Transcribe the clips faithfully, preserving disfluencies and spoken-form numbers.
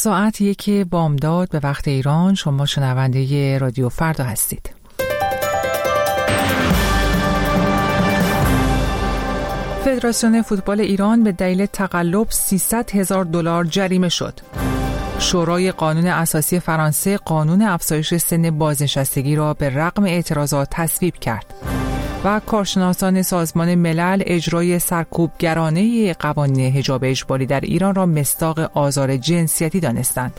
ساعت یک بامداد به وقت ایران. شما شنونده رادیو فردا هستید. فدراسیون فوتبال ایران به دلیل تقلب سیصد هزار دلار جریمه شد. شورای قانون اساسی فرانسه قانون افزایش سن بازنشستگی را به رغم اعتراضات تصویب کرد و کارشناسان سازمان ملل اجرای سرکوبگرانه قوانین حجاب اجباری در ایران را مصداق آزار جنسیتی دانستند.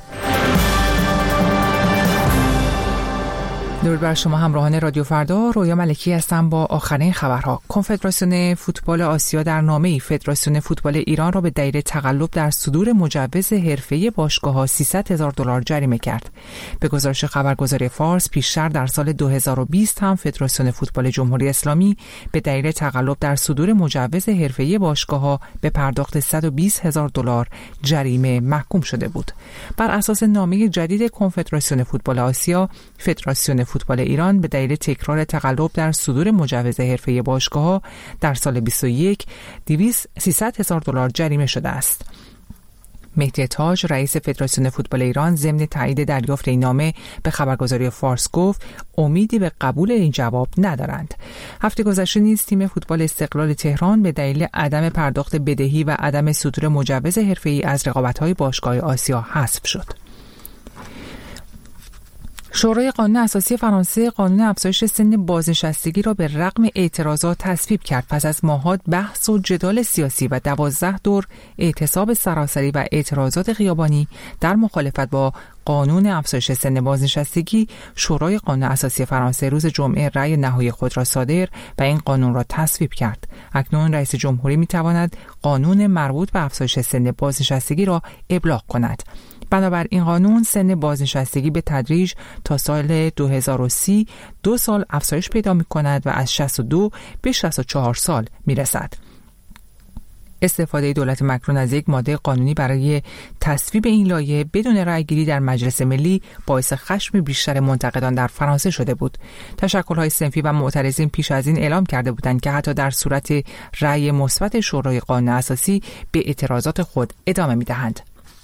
درود بر شما همراهان رادیو فردا. رویا ملکی هستم با آخرین خبرها. کنفدراسیون فوتبال آسیا در نامه‌ای فدراسیون فوتبال ایران را به دلیل تقلب در صدور مجوز حرفه‌ای باشگاه‌ها سیصد هزار دلار جریمه کرد. به گزارش خبرگزاری فارس، پیشتر در سال دو هزار و بیست هم فدراسیون فوتبال جمهوری اسلامی به دلیل تقلب در صدور مجوز حرفه‌ای باشگاه‌ها به پرداخت صد و بیست هزار دلار جریمه محکوم شده بود. بر اساس نامه جدید کنفدراسیون فوتبال آسیا، فدراسیون فوتبال ایران به دلیل تکرار تقلب در صدور مجوز حرفه‌ای باشگاه‌ها در سال بیست و یک سیصد هزار دلار جریمه شده است. مهدی تاج رئیس فدراسیون فوتبال ایران ضمن تایید دریافت این نامه به خبرگزاری فارس گفت امیدی به قبول این جواب ندارند. هفته گذشته نیز تیم فوتبال استقلال تهران به دلیل عدم پرداخت بدهی و عدم صدور مجوز حرفه‌ای از رقابت‌های باشگاه آسیا حذف شد. شورای قانون اساسی فرانسه قانون افزایش سن بازنشستگی را به رغم اعتراضات تصویب کرد. پس از ماهات بحث و جدال سیاسی و دوازده دور اعتصاب سراسری و اعتراضات خیابانی در مخالفت با قانون افزایش سن بازنشستگی، شورای قانون اساسی فرانسه روز جمعه رأی نهایی خود را صادر و این قانون را تصویب کرد. اکنون رئیس جمهوری می‌تواند قانون مربوط به افزایش سن بازنشستگی را ابلاغ کند. بنابر این قانون سن بازنشستگی به تدریج تا سال دو هزار و سی دو سال افزایش پیدا می کند و از شصت و دو به شصت و چهار سال می رسد. استفاده دولت مکرون از یک ماده قانونی برای تصویب این لایحه بدون رأیگیری در مجلس ملی باعث خشم بیشتر منتقدان در فرانسه شده بود. تشکل‌های صنفی و معترضین پیش از این اعلام کرده بودند که حتی در صورت رأی مثبت شورای قانون اساسی به اعتراضات خود ادامه می‌دهند.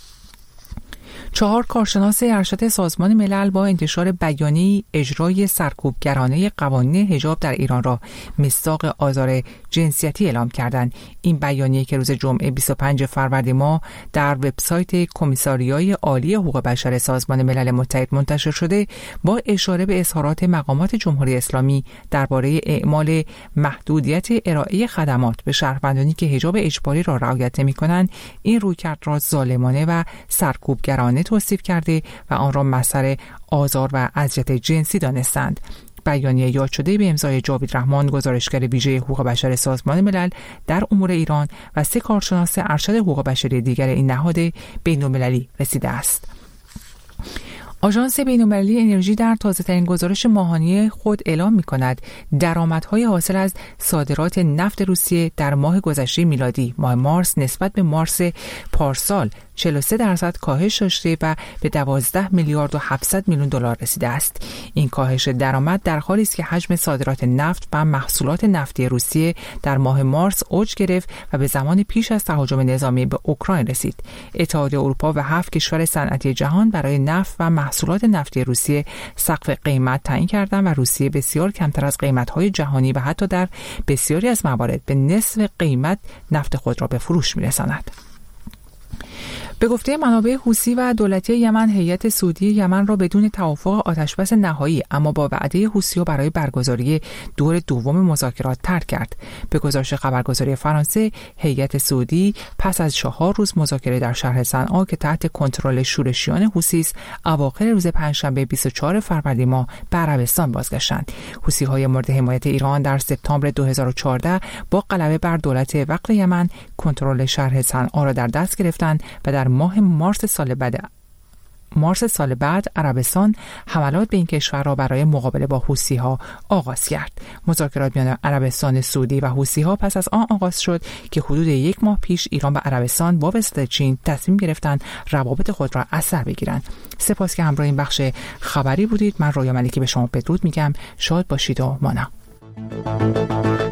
چهار کارشناس ارشد سازمان ملل با انتشار بیانیه‌ای اجرای سرکوبگرانه قوانین حجاب در ایران را مصداق آزار جنسیتی اعلام کردند. این بیانیه که روز جمعه بیست و پنجم فروردین ماه در وبسایت کمیساریای عالی حقوق بشر سازمان ملل متحد منتشر شده، با اشاره به اظهارات مقامات جمهوری اسلامی درباره اعمال محدودیت ارائه خدمات به شهروندانی که حجاب اجباری را رعایت نمی‌کنند، این رویکرد را ظالمانه و سرکوبگرانه توصیف کرده و آن را مصدر آزار و اذیت جنسی دانستند. بیانیه یاد شده به امضای جاوید رحمان، گزارشگر ویژه حقوق بشر سازمان ملل در امور ایران و سه کارشناس ارشد حقوق بشری دیگر این نهاد بین‌المللی رسیده است. آژانس بین‌المللی انرژی در تازه‌ترین گزارش ماهانه خود اعلام می‌کند درآمدهای حاصل از صادرات نفت روسیه در ماه گذشته میلادی ماه مارس نسبت به مارس پارسال چهل و سه درصد کاهش داشته و به دوازده میلیارد و هفتصد میلیون دلار رسیده است. این کاهش درآمد در حالی است که حجم صادرات نفت و محصولات نفتی روسیه در ماه مارس اوج گرفت و به زمان پیش از تهاجم نظامی به اوکراین رسید. اتحادیه اروپا و هفت کشور صنعتی جهان برای نفت و محصولات نفتی روسیه سقف قیمت تعیین کردند و روسیه بسیار کمتر از قیمت‌های جهانی و حتی در بسیاری از موارد به نصف قیمت نفت خود را به فروش می‌رساند. به گفته منابع حوثی و دولتی یمن، هیئت سعودی یمن را بدون توافق آتشبس نهایی اما با وعده حوثی‌ها برای برگزاری دور دوم مذاکرات ترک کرد. به گزارش خبرگزاری فرانسه، هیئت سعودی پس از چهار روز مذاکره در شهر صنعا که تحت کنترل شورشیان حوثی است، اواخر روز پنجشنبه بیست و چهارم فروردین ماه به عربستان بازگشتند. حوثی‌های مورد حمایت ایران در سپتامبر دو هزار و چهارده با غلبه بر دولت وقت یمن کنترل شهر صنعا را در دست گرفتند و در ماه مارس سال بعد مارس سال بعد عربستان حملات به این کشور را برای مقابله با حوثی‌ها آغاز کرد. مذاکرات میان عربستان سعودی و حوثی‌ها پس از آن آغاز شد که حدود یک ماه پیش ایران و عربستان با واسطه چین تصمیم گرفتند روابط خود را از سر بگیرند. سپاس که همراه این بخش خبری بودید. من رویا ملکی به شما بدرود میگم. شاد باشید و مانا.